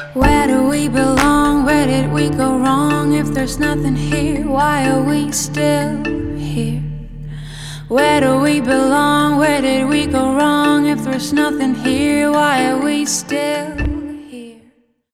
Where do we belong? Where did we go wrong? If there's nothing here, why are we still here? Where do we belong? Where did we go wrong? If there's nothing here, why are we still